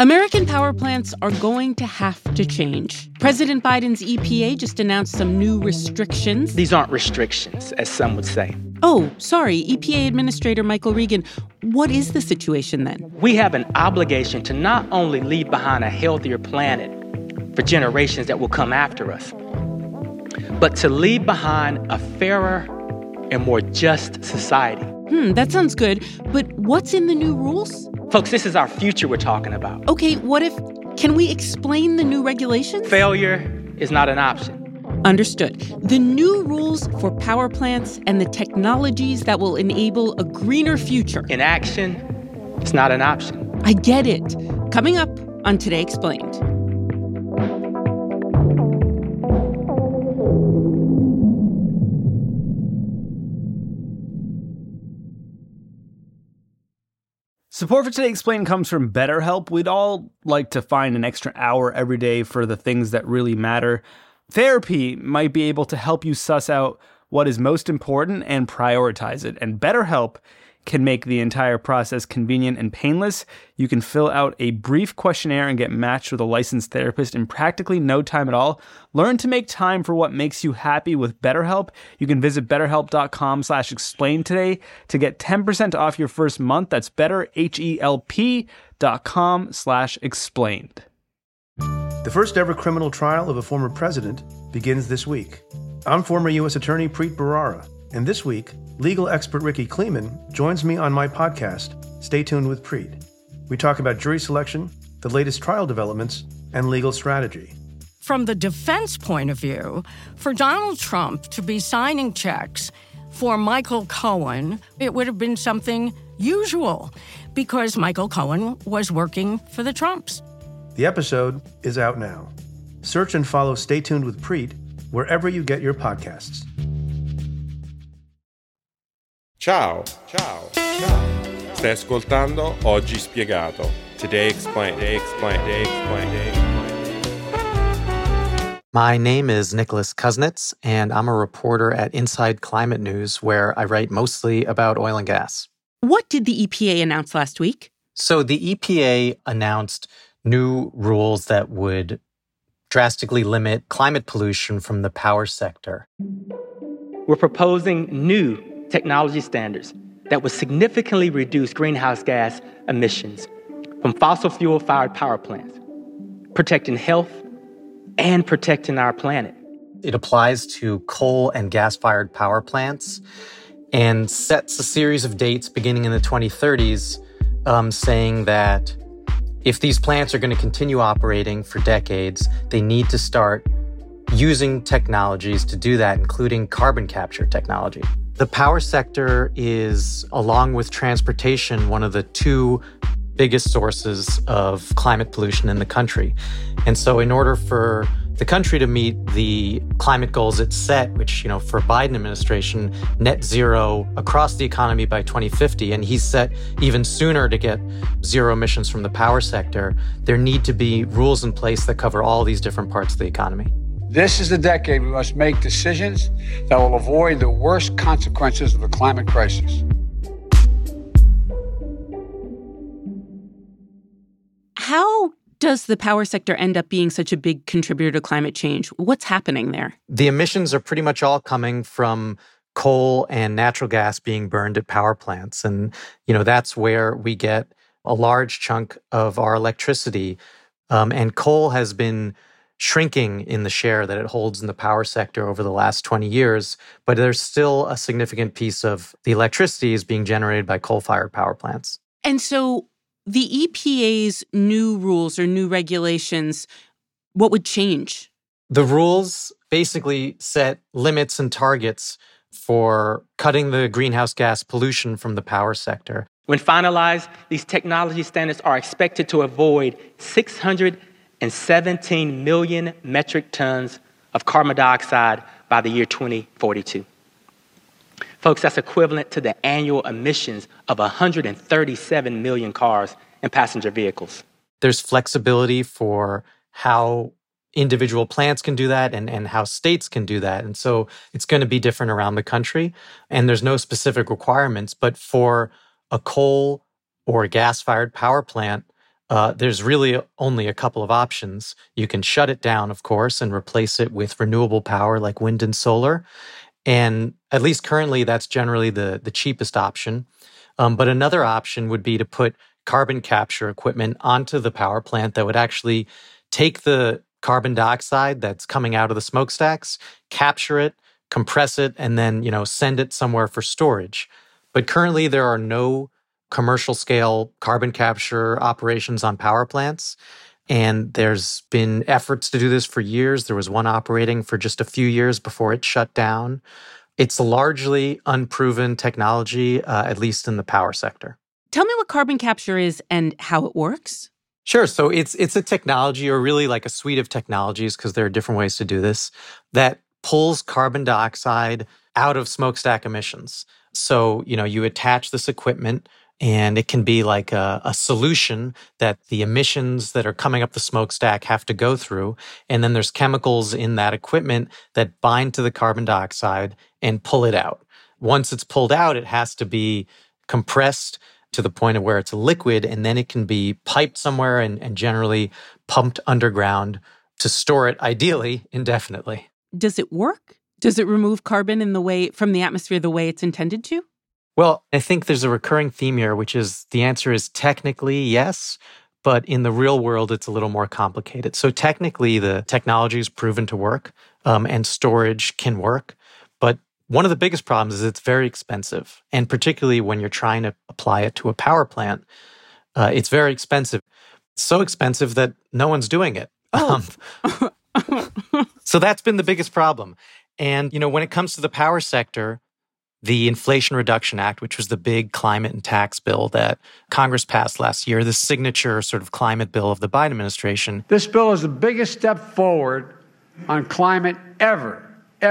American power plants are going to have to change. President Biden's EPA just announced some new restrictions. These aren't restrictions, as some would say. Oh, sorry, EPA Administrator Michael Regan. What is the situation then? We have an obligation to not only leave behind a healthier planet for generations that will come after us, but to leave behind a fairer and more just society. That sounds good. But what's in the new rules? Folks, this is our future we're talking about. Okay, can we explain the new regulations? Failure is not an option. Understood. The new rules for power plants and the technologies that will enable a greener future. Inaction is not an option. I get it. Coming up on Today Explained. Support for Today Explained comes from BetterHelp. We'd all like to find an extra hour every day for the things that really matter. Therapy might be able to help you suss out what is most important and prioritize it. And BetterHelp can make the entire process convenient and painless. You can fill out a brief questionnaire and get matched with a licensed therapist in practically no time at all. Learn to make time for what makes you happy with BetterHelp. You can visit betterhelp.com /explain today to get 10% off your first month. That's betterhelp.com /explained. The first ever criminal trial of a former president begins this week. I'm former U.S. Attorney Preet Bharara, and this week, legal expert Ricky Kleeman joins me on my podcast, Stay Tuned with Preet. We talk about jury selection, the latest trial developments, and legal strategy. From the defense point of view, for Donald Trump to be signing checks for Michael Cohen, it would have been something usual because Michael Cohen was working for the Trumps. The episode is out now. Search and follow Stay Tuned with Preet wherever you get your podcasts. Ciao. Stai ascoltando Oggi Spiegato. Today Explained. My name is Nicholas Kuznets, and I'm a reporter at Inside Climate News, where I write mostly about oil and gas. What did the EPA announce last week? So the EPA announced new rules that would drastically limit climate pollution from the power sector. We're proposing new technology standards that would significantly reduce greenhouse gas emissions from fossil fuel-fired power plants, protecting health and protecting our planet. It applies to coal and gas-fired power plants and sets a series of dates beginning in the 2030s saying that if these plants are going to continue operating for decades, they need to start using technologies to do that, including carbon capture technology. The power sector is, along with transportation, one of the two biggest sources of climate pollution in the country. And so in order for the country to meet the climate goals it set, which, for Biden administration, net zero across the economy by 2050, and he's set even sooner to get zero emissions from the power sector, there need to be rules in place that cover all these different parts of the economy. This is the decade we must make decisions that will avoid the worst consequences of the climate crisis. How does the power sector end up being such a big contributor to climate change? What's happening there? The emissions are pretty much all coming from coal and natural gas being burned at power plants. And, that's where we get a large chunk of our electricity. And coal has been shrinking in the share that it holds in the power sector over the last 20 years, but there's still a significant piece of the electricity is being generated by coal-fired power plants. And so the EPA's new rules or new regulations, what would change? The rules basically set limits and targets for cutting the greenhouse gas pollution from the power sector. When finalized, these technology standards are expected to avoid 617 million metric tons of carbon dioxide by the year 2042. Folks, that's equivalent to the annual emissions of 137 million cars and passenger vehicles. There's flexibility for how individual plants can do that and how states can do that. And so it's going to be different around the country. And there's no specific requirements. But for a coal or gas-fired power plant, there's really only a couple of options. You can shut it down, of course, and replace it with renewable power like wind and solar. And at least currently, that's generally the cheapest option. But another option would be to put carbon capture equipment onto the power plant that would actually take the carbon dioxide that's coming out of the smokestacks, capture it, compress it, and then, send it somewhere for storage. But currently, there are no commercial scale carbon capture operations on power plants. And there's been efforts to do this for years. There was one operating for just a few years before it shut down. It's largely unproven technology, at least in the power sector. Tell me what carbon capture is and how it works. Sure. So it's a technology, or really like a suite of technologies, because there are different ways to do this, that pulls carbon dioxide out of smokestack emissions. So, you attach this equipment, and it can be like a solution that the emissions that are coming up the smokestack have to go through. And then there's chemicals in that equipment that bind to the carbon dioxide and pull it out. Once it's pulled out, it has to be compressed to the point of where it's a liquid, and then it can be piped somewhere and generally pumped underground to store it, ideally, indefinitely. Does it work? Does it remove carbon from the atmosphere the way it's intended to? Well, I think there's a recurring theme here, which is the answer is technically yes, but in the real world, it's a little more complicated. So technically, the technology is proven to work, and storage can work. But one of the biggest problems is it's very expensive. And particularly when you're trying to apply it to a power plant, it's very expensive. It's so expensive that no one's doing it. Oh. So that's been the biggest problem. And, when it comes to the power sector, the Inflation Reduction Act, which was the big climate and tax bill that Congress passed last year, the signature sort of climate bill of the Biden administration. This bill is the biggest step forward on climate ever.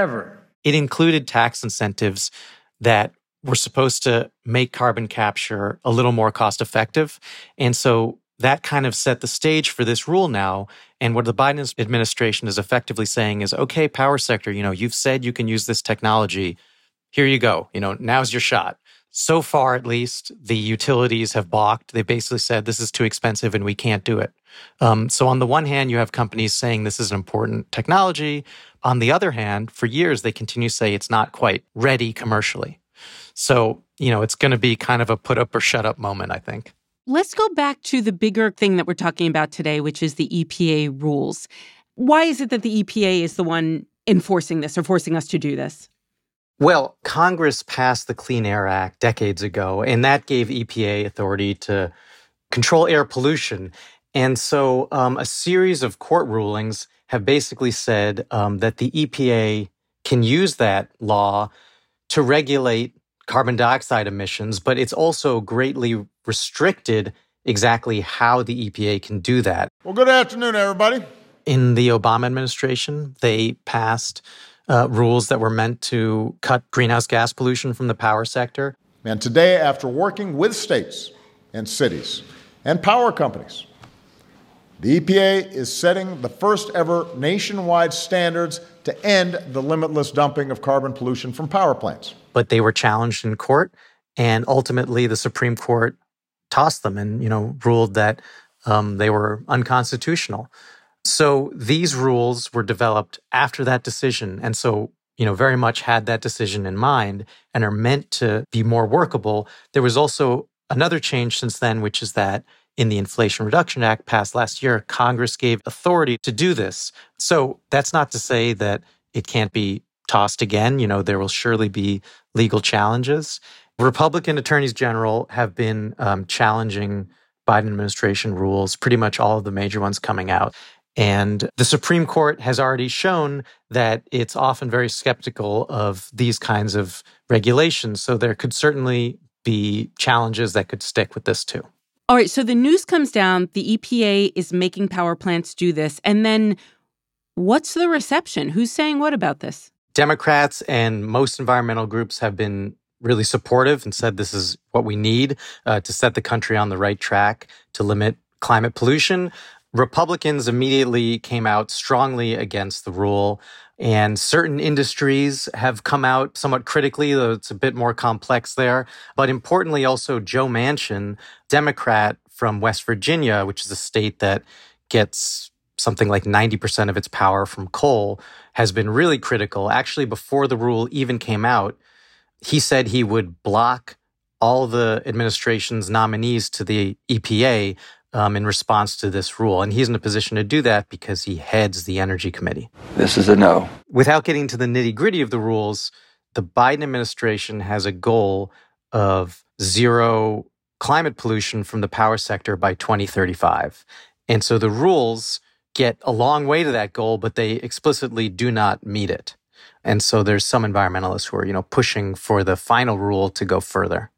It included tax incentives that were supposed to make carbon capture a little more cost effective. And so that kind of set the stage for this rule now. And what the Biden administration is effectively saying is, okay, power sector, you've said you can use this technology. Here you go. Now's your shot. So far, at least, the utilities have balked. They basically said this is too expensive and we can't do it. So on the one hand, you have companies saying this is an important technology. On the other hand, for years, they continue to say it's not quite ready commercially. So, it's going to be kind of a put up or shut up moment, I think. Let's go back to the bigger thing that we're talking about today, which is the EPA rules. Why is it that the EPA is the one enforcing this or forcing us to do this? Well, Congress passed the Clean Air Act decades ago, and that gave EPA authority to control air pollution. And so a series of court rulings have basically said that the EPA can use that law to regulate carbon dioxide emissions, but it's also greatly restricted exactly how the EPA can do that. Well, good afternoon, everybody. In the Obama administration, they passed rules that were meant to cut greenhouse gas pollution from the power sector. And today, after working with states and cities and power companies, the EPA is setting the first ever nationwide standards to end the limitless dumping of carbon pollution from power plants. But they were challenged in court, and ultimately the Supreme Court tossed them and, ruled that they were unconstitutional. So these rules were developed after that decision. And so, very much had that decision in mind and are meant to be more workable. There was also another change since then, which is that in the Inflation Reduction Act passed last year, Congress gave authority to do this. So that's not to say that it can't be tossed again. There will surely be legal challenges. Republican attorneys general have been challenging Biden administration rules, pretty much all of the major ones coming out. And the Supreme Court has already shown that it's often very skeptical of these kinds of regulations. So there could certainly be challenges that could stick with this too. All right, so the news comes down, the EPA is making power plants do this. And then what's the reception? Who's saying what about this? Democrats and most environmental groups have been really supportive and said this is what we need to set the country on the right track to limit climate pollution. Republicans immediately came out strongly against the rule, and certain industries have come out somewhat critically, though it's a bit more complex there. But importantly, also Joe Manchin, Democrat from West Virginia, which is a state that gets something like 90% of its power from coal, has been really critical. Actually, before the rule even came out, he said he would block all the administration's nominees to the EPA in response to this rule. And he's in a position to do that because he heads the Energy Committee. This is a no. Without getting to the nitty-gritty of the rules, the Biden administration has a goal of zero climate pollution from the power sector by 2035. And so the rules get a long way to that goal, but they explicitly do not meet it. And so there's some environmentalists who are, pushing for the final rule to go further.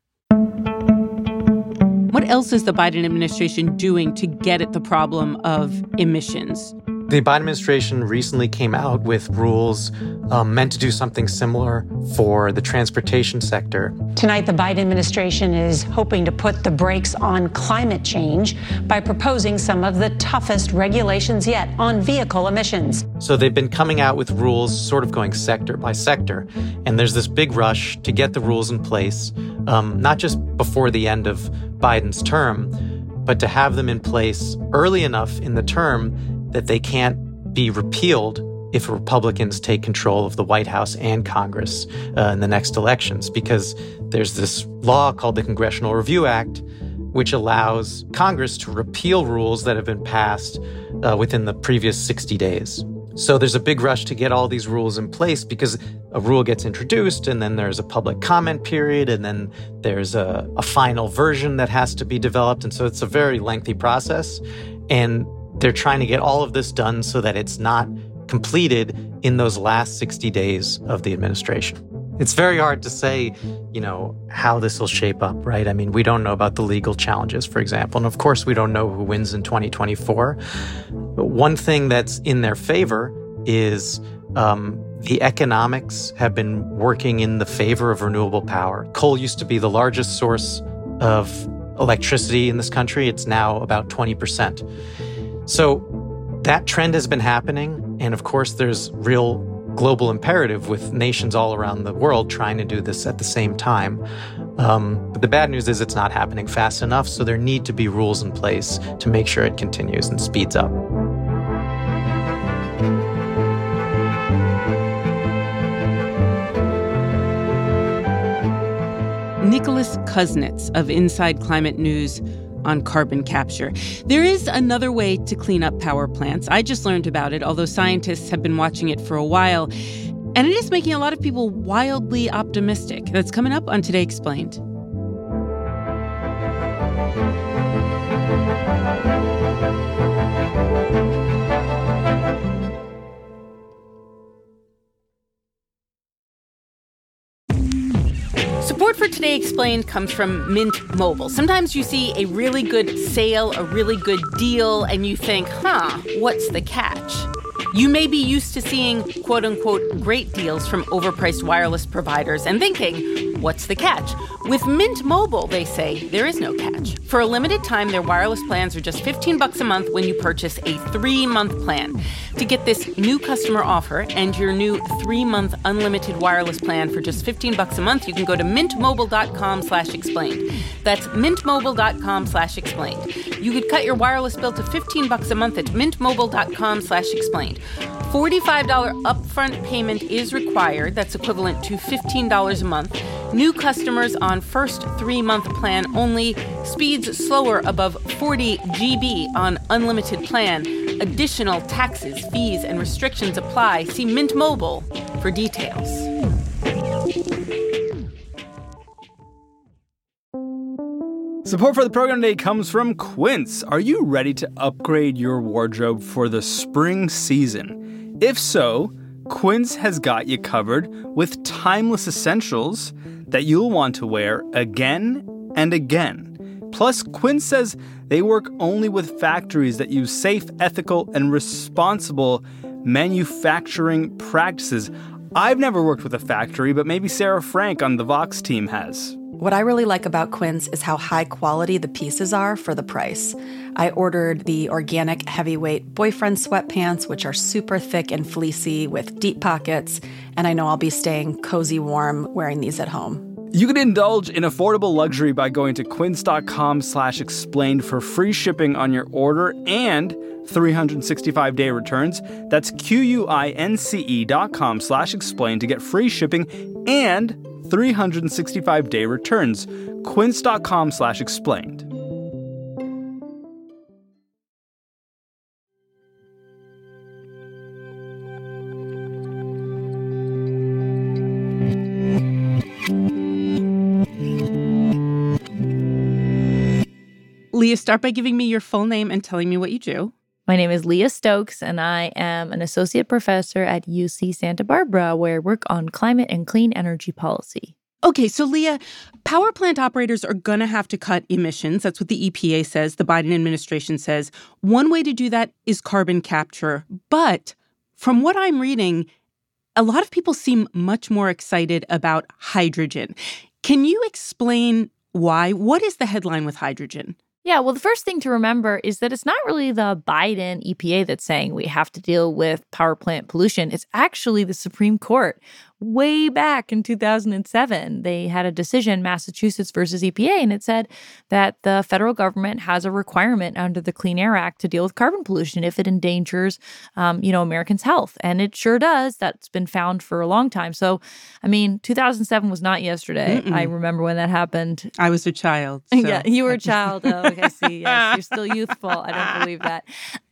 What else is the Biden administration doing to get at the problem of emissions? The Biden administration recently came out with rules meant to do something similar for the transportation sector. Tonight, the Biden administration is hoping to put the brakes on climate change by proposing some of the toughest regulations yet on vehicle emissions. So they've been coming out with rules sort of going sector by sector. And there's this big rush to get the rules in place, not just before the end of Biden's term, but to have them in place early enough in the term that they can't be repealed if Republicans take control of the White House and Congress in the next elections, because there's this law called the Congressional Review Act, which allows Congress to repeal rules that have been passed within the previous 60 days. So there's a big rush to get all these rules in place because a rule gets introduced and then there's a public comment period and then there's a final version that has to be developed. And so it's a very lengthy process. And they're trying to get all of this done so that it's not completed in those last 60 days of the administration. It's very hard to say, how this will shape up, right? I mean, we don't know about the legal challenges, for example. And of course, we don't know who wins in 2024. But one thing that's in their favor is the economics have been working in the favor of renewable power. Coal used to be the largest source of electricity in this country. It's now about 20%. So that trend has been happening. And of course, there's real global imperative with nations all around the world trying to do this at the same time. But the bad news is it's not happening fast enough. So there need to be rules in place to make sure it continues and speeds up. Nicholas Kuznets of Inside Climate News on carbon capture. There is another way to clean up power plants. I just learned about it, although scientists have been watching it for a while. And it is making a lot of people wildly optimistic. That's coming up on Today Explained. Support for Today Explained comes from Mint Mobile. Sometimes you see a really good sale, a really good deal, and you think, what's the catch? You may be used to seeing, quote-unquote, great deals from overpriced wireless providers and thinking, what's the catch? With Mint Mobile, they say, there is no catch. For a limited time, their wireless plans are just $15 a month when you purchase a 3-month plan. To get this new customer offer and your new 3-month unlimited wireless plan for just $15 a month, you can go to mintmobile.com/explained. That's mintmobile.com/explained. You could cut your wireless bill to $15 a month at mintmobile.com/explained. $45 upfront payment is required. That's equivalent to $15 a month. New customers on first 3-month plan only. Speeds slower above 40 GB on unlimited plan. Additional taxes, fees, and restrictions apply. See Mint Mobile for details. Support for the program today comes from Quince. Are you ready to upgrade your wardrobe for the spring season? If so, Quince has got you covered with timeless essentials that you'll want to wear again and again. Plus, Quince says they work only with factories that use safe, ethical, and responsible manufacturing practices. I've never worked with a factory, but maybe Sarah Frank on the Vox team has. What I really like about Quince is how high quality the pieces are for the price. I ordered the organic heavyweight boyfriend sweatpants, which are super thick and fleecy with deep pockets, and I know I'll be staying cozy warm wearing these at home. You can indulge in affordable luxury by going to quince.com/explained for free shipping on your order and 365-day returns. That's QUINCE.com/explained to get free shipping and 365-day returns. Quince.com/explained. Leah, start by giving me your full name and telling me what you do. My name is Leah Stokes, and I am an associate professor at UC Santa Barbara, where I work on climate and clean energy policy. Okay, so Leah, power plant operators are going to have to cut emissions. That's what the EPA says, the Biden administration says. One way to do that is carbon capture. But from what I'm reading, a lot of people seem much more excited about hydrogen. Can you explain why? What is the headline with hydrogen? Yeah, well, the first thing to remember is that it's not really the Biden EPA that's saying we have to deal with power plant pollution. It's actually the Supreme Court. Way back in 2007, they had a decision, Massachusetts versus EPA, and it said that the federal government has a requirement under the Clean Air Act to deal with carbon pollution if it endangers, Americans' health. And it sure does. That's been found for a long time. So, 2007 was not yesterday. I remember when that happened. I was a child. So. Yeah, you were a child. Oh, I see. Yes, you're still youthful. I don't believe that.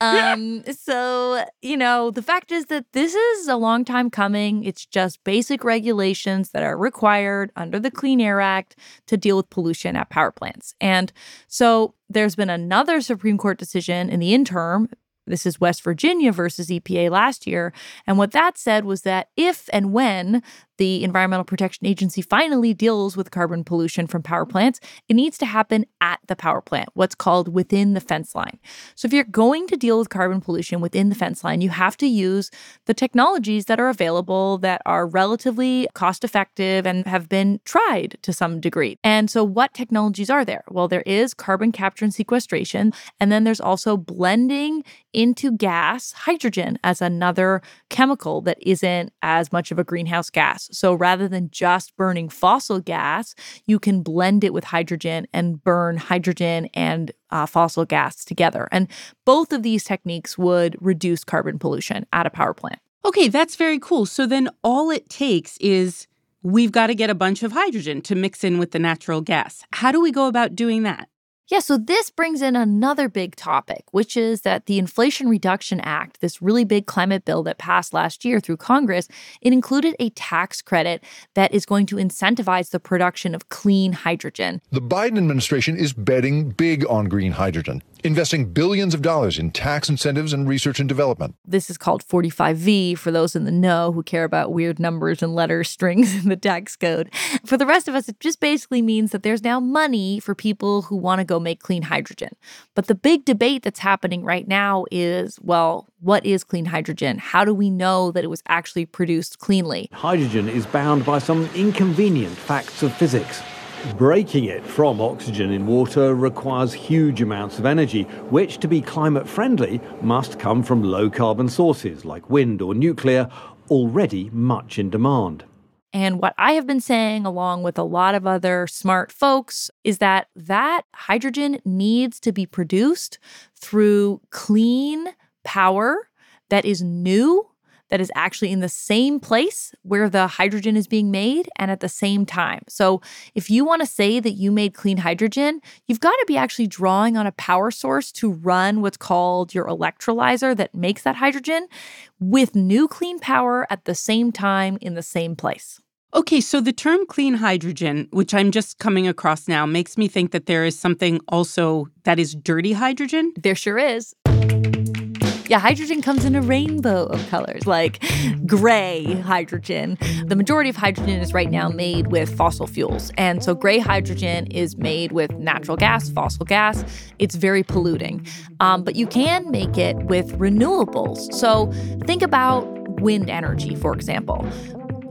The fact is that this is a long time coming. It's just basic regulations that are required under the Clean Air Act to deal with pollution at power plants. And so there's been another Supreme Court decision in the interim. This is West Virginia versus EPA last year. And what that said was that if and when the Environmental Protection Agency finally deals with carbon pollution from power plants, it needs to happen at the power plant, what's called within the fence line. So if you're going to deal with carbon pollution within the fence line, you have to use the technologies that are available that are relatively cost-effective and have been tried to some degree. And so what technologies are there? Well, there is carbon capture and sequestration, and then there's also blending into gas hydrogen as another chemical that isn't as much of a greenhouse gas. So rather than just burning fossil gas, you can blend it with hydrogen and burn hydrogen and fossil gas together. And both of these techniques would reduce carbon pollution at a power plant. Okay, that's very cool. So then all it takes is we've got to get a bunch of hydrogen to mix in with the natural gas. How do we go about doing that? Yeah, so this brings in another big topic, which is that the Inflation Reduction Act, this really big climate bill that passed last year through Congress, it included a tax credit that is going to incentivize the production of clean hydrogen. The Biden administration is betting big on green hydrogen, investing billions of dollars in tax incentives and research and development. This is called 45V for those in the know who care about weird numbers and letter strings in the tax code. For the rest of us, it just basically means that there's now money for people who want to go make clean hydrogen. But the big debate that's happening right now is, well, what is clean hydrogen? How do we know that it was actually produced cleanly? Hydrogen is bound by some inconvenient facts of physics. Breaking it from oxygen in water requires huge amounts of energy, which, to be climate friendly, must come from low carbon sources like wind or nuclear, already much in demand. And what I have been saying, along with a lot of other smart folks, is that hydrogen needs to be produced through clean power that is new, that is actually in the same place where the hydrogen is being made and at the same time. So if you want to say that you made clean hydrogen, you've got to be actually drawing on a power source to run what's called your electrolyzer that makes that hydrogen with new clean power at the same time in the same place. Okay, so the term clean hydrogen, which I'm just coming across now, makes me think that there is something also that is dirty hydrogen. There sure is. Yeah, hydrogen comes in a rainbow of colors, like gray hydrogen. The majority of hydrogen is right now made with fossil fuels. And so gray hydrogen is made with natural gas, fossil gas. It's very polluting. But you can make it with renewables. So think about wind energy, for example.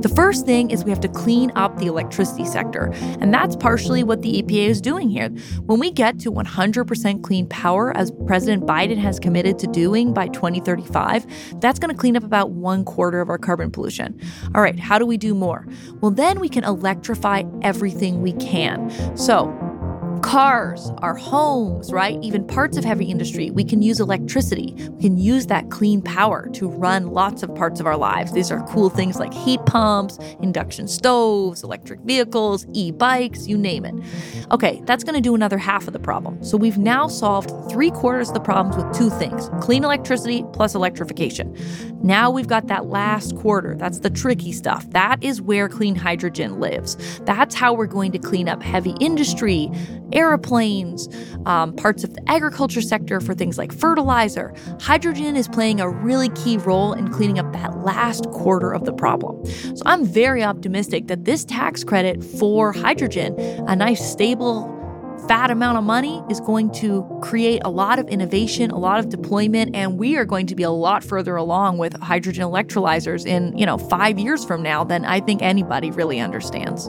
The first thing is we have to clean up the electricity sector, and that's partially what the EPA is doing here. When we get to 100% clean power, as President Biden has committed to doing by 2035, that's going to clean up about 1/4 of our carbon pollution. All right, how do we do more? Well, then we can electrify everything we can. So, cars, our homes, right? Even parts of heavy industry, we can use electricity. We can use that clean power to run lots of parts of our lives. These are cool things like heat pumps, induction stoves, electric vehicles, e-bikes, you name it. Okay, that's going to do another half of the problem. So we've now solved 3/4 of the problems with two things: clean electricity plus electrification. Now we've got that last quarter. That's the tricky stuff. That is where clean hydrogen lives. That's how we're going to clean up heavy industry, airplanes, parts of the agriculture sector for things like fertilizer. Hydrogen is playing a really key role in cleaning up that last quarter of the problem. So I'm very optimistic that this tax credit for hydrogen, a nice stable, fat amount of money, is going to create a lot of innovation, a lot of deployment, and we are going to be a lot further along with hydrogen electrolyzers in, 5 years from now than I think anybody really understands.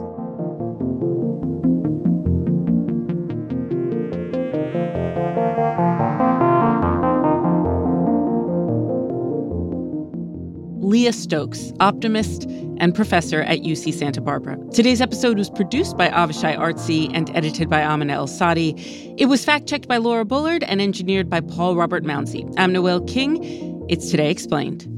Leah Stokes, optimist and professor at UC Santa Barbara. Today's episode was produced by Avishai Artsy and edited by Amina El-Sadi. It was fact-checked by Laura Bullard and engineered by Paul Robert Mounsey. I'm Noel King. It's Today Explained.